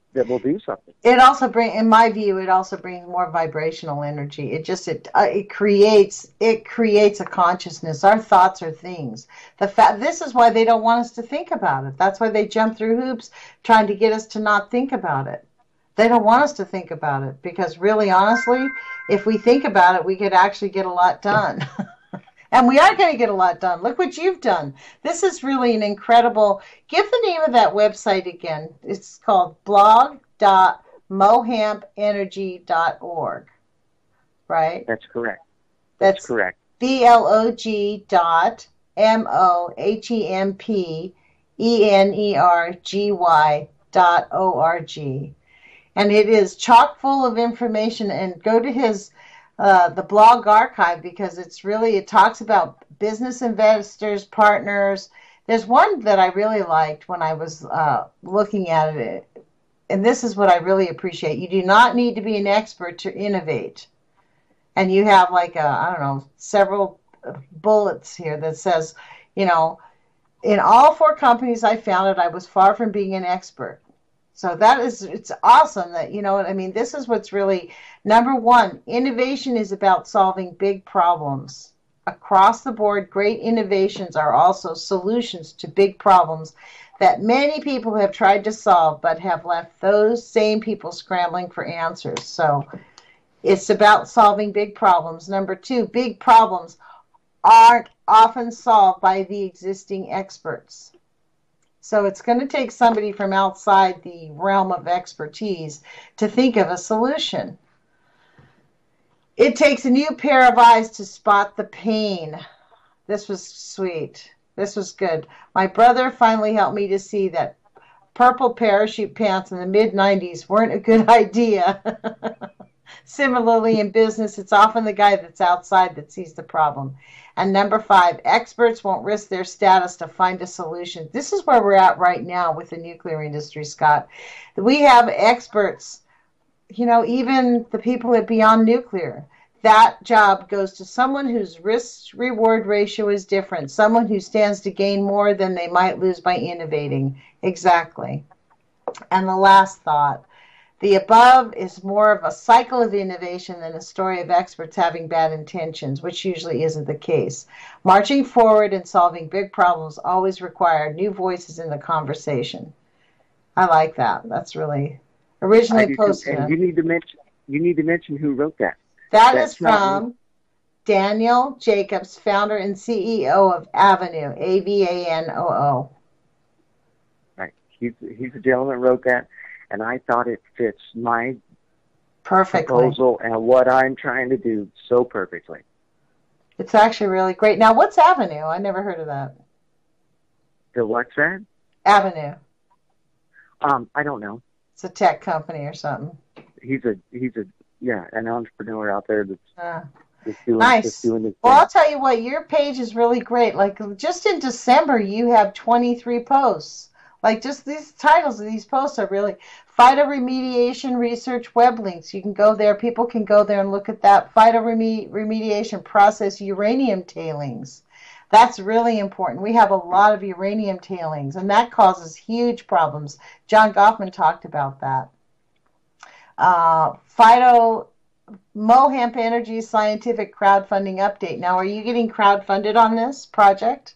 that will do something. It also bring, in my view, it also brings more vibrational energy. It just it uh, it creates it creates a consciousness. Our thoughts are things. The fact this is why they don't want us to think about it. That's why they jump through hoops trying to get us to not think about it. They don't want us to think about it because really, honestly, if we think about it, we could actually get a lot done. And we are going to get a lot done. Look what you've done. This is really an incredible. Give the name of that website again. It's called blog dot mohamp energy dot org, right? That's correct. That's, That's correct. B L O G dot M O H E M P E N E R G Y dot O R G. And it is chock full of information. And go to his uh, the blog archive because it's really, it talks about business investors, partners. There's one that I really liked when I was uh, looking at it. And this is what I really appreciate. You do not need to be an expert to innovate. And you have like, a, I don't know, several bullets here that says, you know, in all four companies I founded, I was far from being an expert. So that is, it's awesome that, you know, I mean, this is what's really, number one, innovation is about solving big problems. Across the board, great innovations are also solutions to big problems that many people have tried to solve but have left those same people scrambling for answers. So it's about solving big problems. Number two, big problems aren't often solved by the existing experts. So it's going to take somebody from outside the realm of expertise to think of a solution. It takes a new pair of eyes to spot the pain. This was sweet. This was good. My brother finally helped me to see that purple parachute pants in the mid nineties weren't a good idea. Similarly, in business, it's often the guy that's outside that sees the problem. And number five, experts won't risk their status to find a solution. This is where we're at right now with the nuclear industry, Scott. We have experts, you know, even the people at Beyond Nuclear. That job goes to someone whose risk-reward ratio is different, someone who stands to gain more than they might lose by innovating. Exactly. And the last thought. The above is more of a cycle of innovation than a story of experts having bad intentions, which usually isn't the case. Marching forward and solving big problems always require new voices in the conversation. I like that. That's really originally posted. And you need to mention you need to mention who wrote that. That That's is from Daniel Jacobs, founder and C E O of Avenoo, A V A N O O. Right. He's he's the gentleman that wrote that. And I thought it fits my perfectly. proposal and what I'm trying to do so perfectly. It's actually really great. Now, what's Avenoo? I never heard of that. The what's that? Avenoo. Um, I don't know. It's a tech company or something. He's a he's a yeah an entrepreneur out there that's, uh, that's doing nice. that's doing this well, thing. I'll tell you what. Your page is really great. Like just in December, you have twenty-three posts. Like just these titles of these posts are really phytoremediation research web links. You can go there. People can go there and look at that. Phytoremediation process uranium tailings. That's really important. We have a lot of uranium tailings, and that causes huge problems. John Goffman talked about that. Uh, Phyto Mohemp Energy scientific crowdfunding update. Now, are you getting crowdfunded on this project?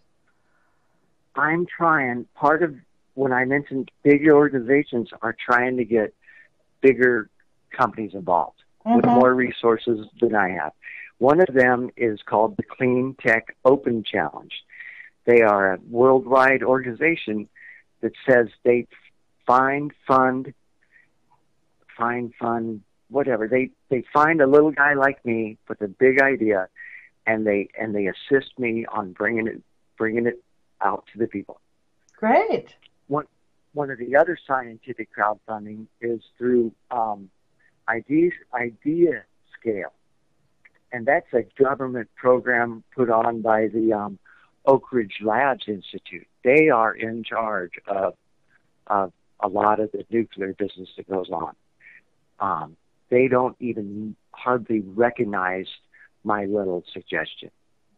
I'm trying. Part of when I mentioned bigger organizations are trying to get bigger companies involved mm-hmm. with more resources than I have. One of them is called the Clean Tech Open Challenge. They are a worldwide organization that says they find, fund, find, fund, whatever. They they find a little guy like me with a big idea, and they and they assist me on bringing it bringing it out to the people. Great. One, one of the other scientific crowdfunding is through um, Ideas, Idea Scale. And that's a government program put on by the um, Oak Ridge Labs Institute. They are in charge of, of a lot of the nuclear business that goes on. Um, they don't even hardly recognize my little suggestion.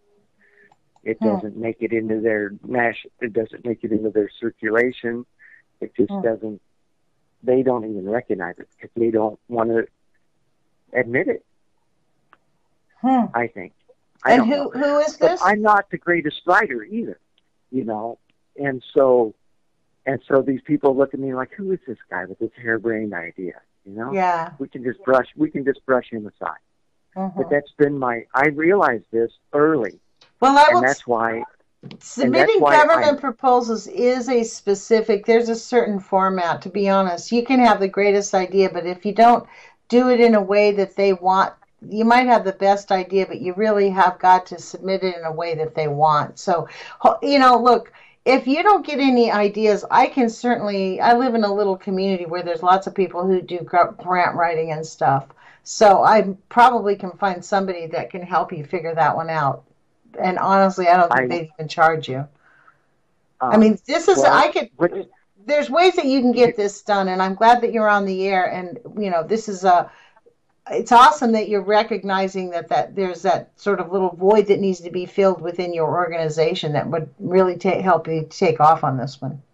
It doesn't make it into their mash. It doesn't make it into their circulation. It just doesn't. they don't even recognize it because they don't want to admit it. Hmm. I think. I And don't who know. who is But this? I'm not the greatest writer either, you know. And so, and so these people look at me like, who is this guy with this harebrained idea? You know, Yeah. we can just brush, we can just brush him aside. Mhm. But that's been my. I realized this early, Well, I and will. that's why. Submitting why government I- proposals is a specific, there's a certain format, to be honest. You can have the greatest idea, but if you don't do it in a way that they want, you might have the best idea, but you really have got to submit it in a way that they want. So, ho- you know, look, if you don't get any ideas, I can certainly, I live in a little community where there's lots of people who do gra- grant writing and stuff. So I probably can find somebody that can help you figure that one out. And honestly, I don't think I- they'd even charge you. Um, I mean, this is, well, I could, what- there's ways that you can get this done, and I'm glad that you're on the air. And, you know, this is a, it's awesome that you're recognizing that, that there's that sort of little void that needs to be filled within your organization that would really ta- help you take off on this one.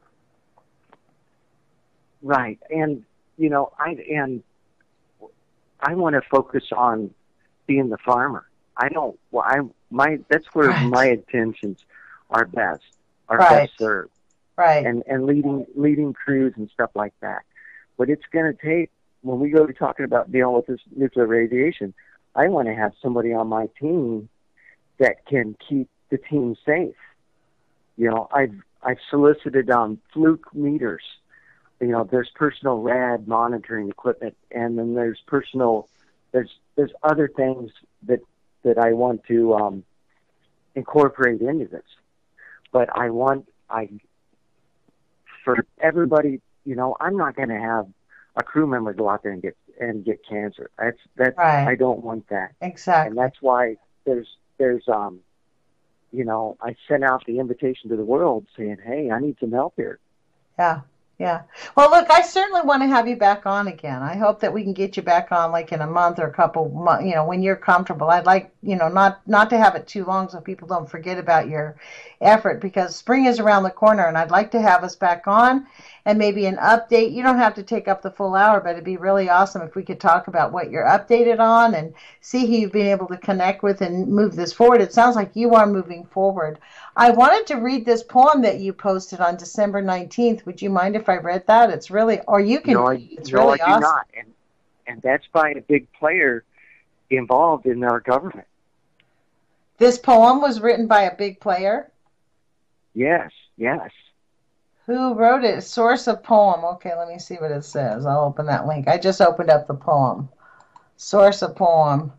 Right, and you know, I and I want to focus on being the farmer. I don't. Well, I my that's where Right. my intentions are best, are Right. best served, Right. and and leading leading crews and stuff like that. But it's going to take when we go to talking about dealing with this nuclear radiation. I want to have somebody on my team that can keep the team safe. You know, I've I've solicited um, fluke meters. You know, there's personal rad monitoring equipment, and then there's personal, there's there's other things that that I want to um, incorporate into this. But I want I for everybody, you know, I'm not going to have a crew member go out there and get and get cancer. That's that's Right. I don't want that, Exactly. and that's why there's there's um, you know, I sent out the invitation to the world saying, hey, I need some help here. Yeah. Yeah. Well, look, I certainly want to have you back on again. I hope that we can get you back on like in a month or a couple months, you know, when you're comfortable. I'd like, you know, not not to have it too long so people don't forget about your effort, because spring is around the corner, and I'd like to have us back on and maybe an update. You don't have to take up the full hour, but it'd be really awesome if we could talk about what you're updated on and see who you've been able to connect with and move this forward. It sounds like you are moving forward. I wanted to read this poem that you posted on December nineteenth. Would you mind if I read that? It's really, or you can, No, I, it's no, really I do awesome. not, and and that's by a big player involved in our government. This poem was written by a big player. Yes, yes. Who wrote it? Source of poem. Okay, let me see what it says. I'll open that link. I just opened up the poem. Source of poem.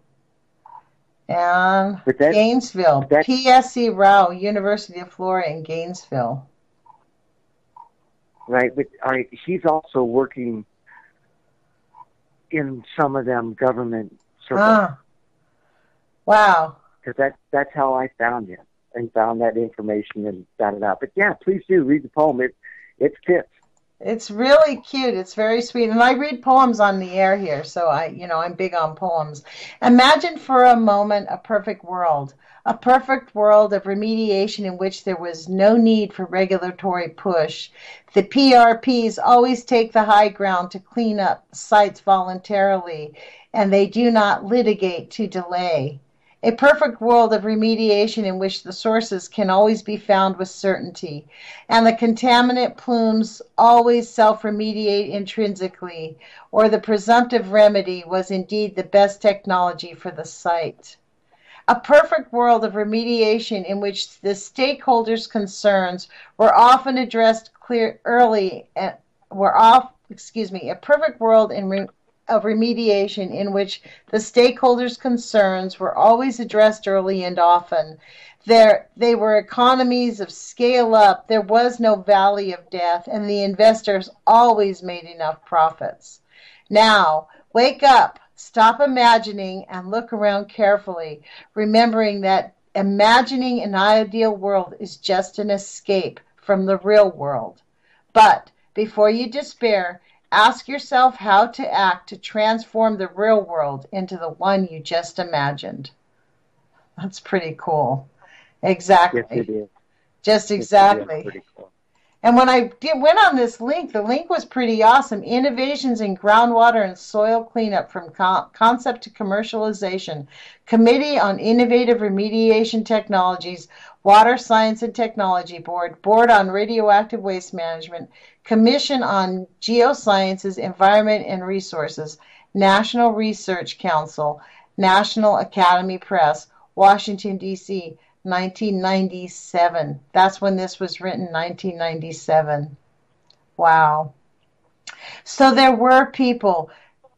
And But that- Gainesville. that- P S C Rao, University of Florida in Gainesville. Right, but all right, he's also working in some of them government circles, Ah. Wow. because that that's how I found him and found that information and got it out. But yeah, please do read the poem. It it fits. It's really cute. It's very sweet. And I read poems on the air here, so I, you know, I'm big on poems. Imagine for a moment a perfect world, a perfect world of remediation in which there was no need for regulatory push. The P R Ps always take the high ground to clean up sites voluntarily, and they do not litigate to delay. A perfect world of remediation in which the sources can always be found with certainty, and the contaminant plumes always self-remediate intrinsically, or the presumptive remedy was indeed the best technology for the site. A perfect world of remediation in which the stakeholders' concerns were often addressed clear early and were off, excuse me, a perfect world in re, of remediation in which the stakeholders' concerns were always addressed early and often. There, they were economies of scale up. There was no valley of death, and the investors always made enough profits. Now, wake up, stop imagining, and look around carefully, remembering that imagining an ideal world is just an escape from the real world. But before you despair, ask yourself how to act to transform the real world into the one you just imagined. That's pretty cool. Exactly. Yes, it is. Just Yes, it is exactly. pretty cool. And when I did, went on this link, the link was pretty awesome. Innovations in groundwater and soil cleanup from con- concept to commercialization. Committee on Innovative Remediation Technologies, Water Science and Technology Board, Board on Radioactive Waste Management, Commission on Geosciences, Environment and Resources, National Research Council, National Academy Press, Washington, D C, nineteen ninety-seven. That's when this was written, nineteen ninety-seven. Wow. So there were people.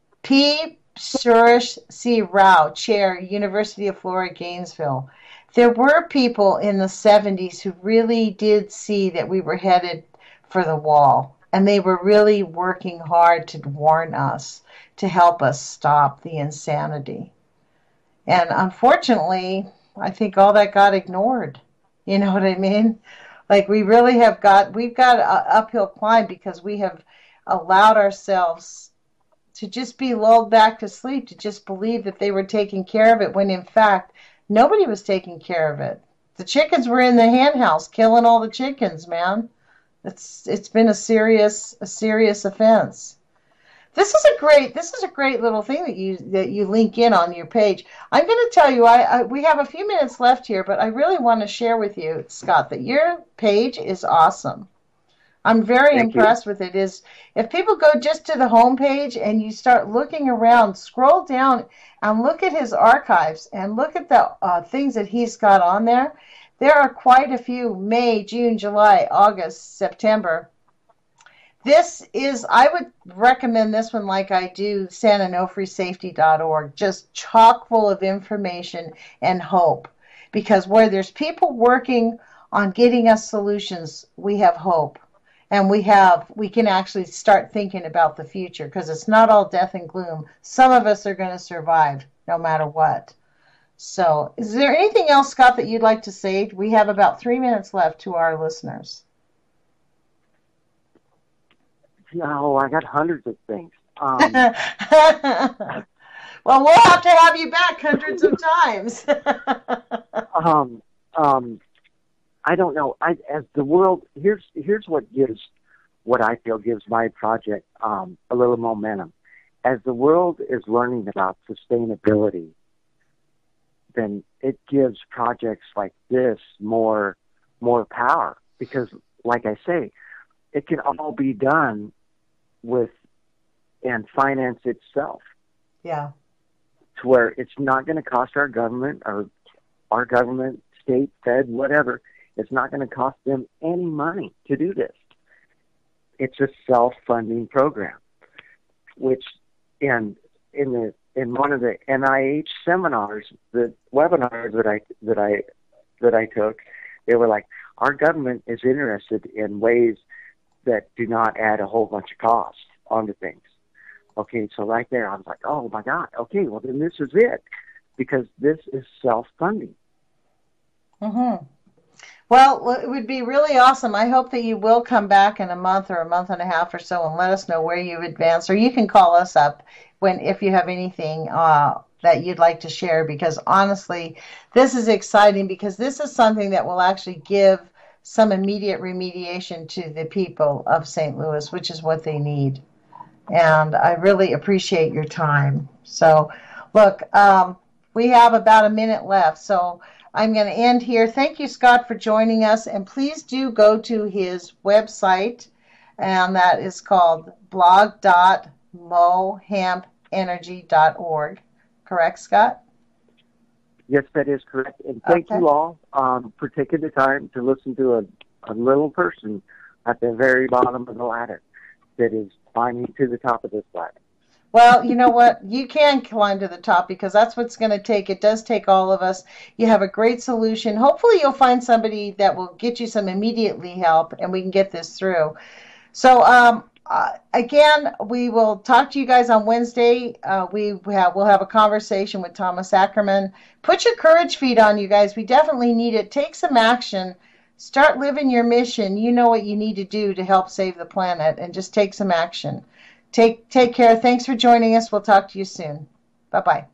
P. Suresh C. Rao, Chair, University of Florida, Gainesville. There were people in the seventies who really did see that we were headed for the wall, and they were really working hard to warn us, to help us stop the insanity. And unfortunately, I think all that got ignored. You know what I mean? Like we really have got, we've got an uphill climb because we have allowed ourselves to just be lulled back to sleep, to just believe that they were taking care of it when in fact nobody was taking care of it. The chickens were in the hen house killing all the chickens, man. It's it's been a serious a serious offense. This is a great this is a great little thing that you that you link in on your page. I'm going to tell you, I, I we have a few minutes left here, but I really want to share with you, Scott, that your page is awesome. I'm very Thank impressed you. with it. Is if people go just to the home page and you start looking around, scroll down and look at his archives and look at the uh, things that he's got on there. There are quite a few: May, June, July, August, September. This is, I would recommend this one like I do San Onofre Safety dot org, just chock full of information and hope. Because where there's people working on getting us solutions, we have hope. And we have, we can actually start thinking about the future because it's not all death and gloom. Some of us are going to survive no matter what. So is there anything else, Scott, that you'd like to say? We have about three minutes left to our listeners. No, I got hundreds of things. Um, well, we'll have to have you back hundreds of times. um, um, I don't know. I, as the world, here's here's what gives, what I feel gives my project um, a little momentum. As the world is learning about sustainability, then it gives projects like this more more power because, like I say, it can all be done with and finance itself. Yeah. To where it's not going to cost our government or our government, state, fed, whatever. It's not going to cost them any money to do this. It's a self-funding program, which in in the in one of the N I H seminars, the webinars that I that I that I took, they were like, our government is interested in ways that do not add a whole bunch of cost onto things. Okay, so right there, I was like, oh my God, okay, well then this is it, because this is self-funding. Mm-hmm. Well, it would be really awesome. I hope that you will come back in a month or a month and a half or so and let us know where you've advanced, or you can call us up when if you have anything uh, that you'd like to share, because honestly, this is exciting because this is something that will actually give some immediate remediation to the people of Saint Louis, which is what they need. And I really appreciate your time. So, look, um, we have about a minute left, so I'm going to end here. Thank you, Scott, for joining us. And please do go to his website, and that is called blog dot mohemp energy dot org. Correct, Scott? Yes, that is correct. And thank Okay. you all um, for taking the time to listen to a, a little person at the very bottom of the ladder that is climbing to the top of this ladder. Well, you know what? You can climb to the top because that's what's going to take. It does take all of us. You have a great solution. Hopefully you'll find somebody that will get you some immediately help and we can get this through. So, um, uh, again, we will talk to you guys on Wednesday. Uh, we have, we'll have a conversation with Thomas Ackerman. Put your courage feet on, you guys. We definitely need it. Take some action. Start living your mission. You know what you need to do to help save the planet, and just take some action. Take take care. Thanks for joining us. We'll talk to you soon. Bye-bye.